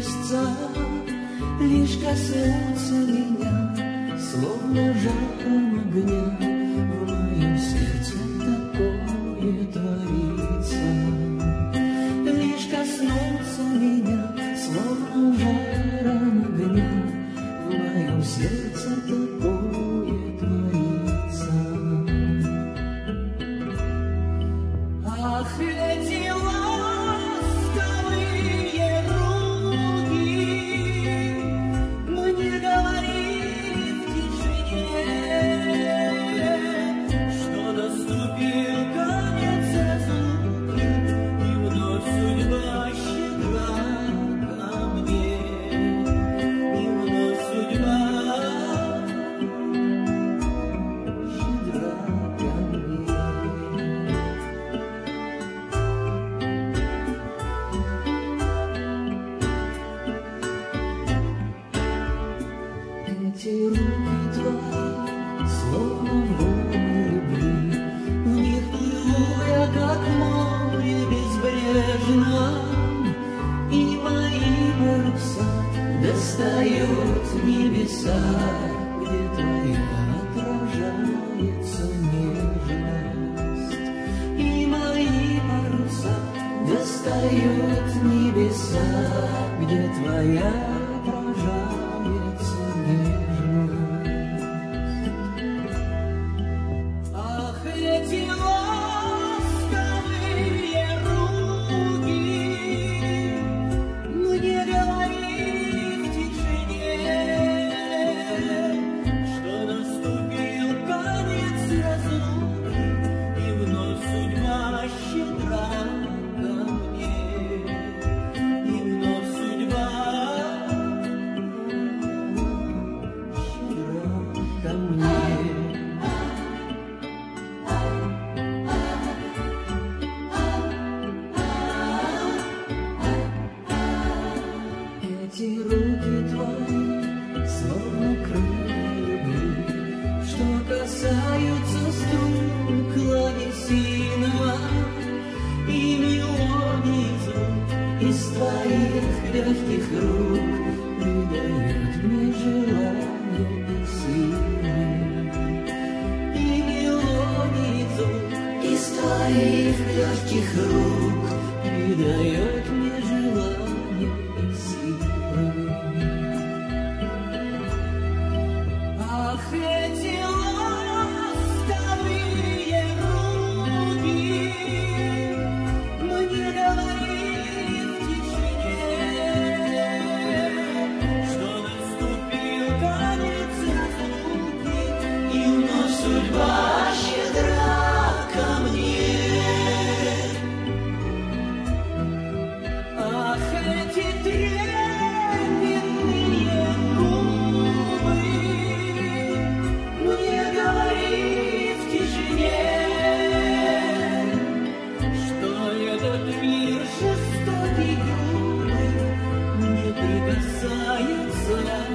небеса лишь коснутся меня, словно жаром огня. В моем сердце такое творится. Лишь коснутся меня, словно жаром огня. В моем сердце такое творится. Ах, эти ласковые руки мне говорили в тишине, что наступил конец разлуки, и вновь судьба щедра ко мне, и вновь судьба щедра ко мне. Эти руки твои, словно волны любви, в них плыву я, как море безбрежно, и мои паруса достают небеса, где твоя отражается нежность. И мои паруса достают небеса, где твоя отражается нежность. Ах, эти ласковые руки мне говорили в тишине, что наступил конец разлуки, и вновь судьба щедра ко мне, и вновь судьба щедра ко мне. Эти руки твои, словно крылья любви, что касаются струн клавесина, и мелодий звук из твоих легких рук придает мне желание и силы. И мелодий звук из твоих легких рук придает мне желание и силы. Ах, эти ласковые руки мне говорили в тишине, что наступил конец разлуки, и вновь судьба щедра ко мне. Ах, эти трепетные губы мне говорили в тишине, что этот мир жестокий, грубый, мне прикасается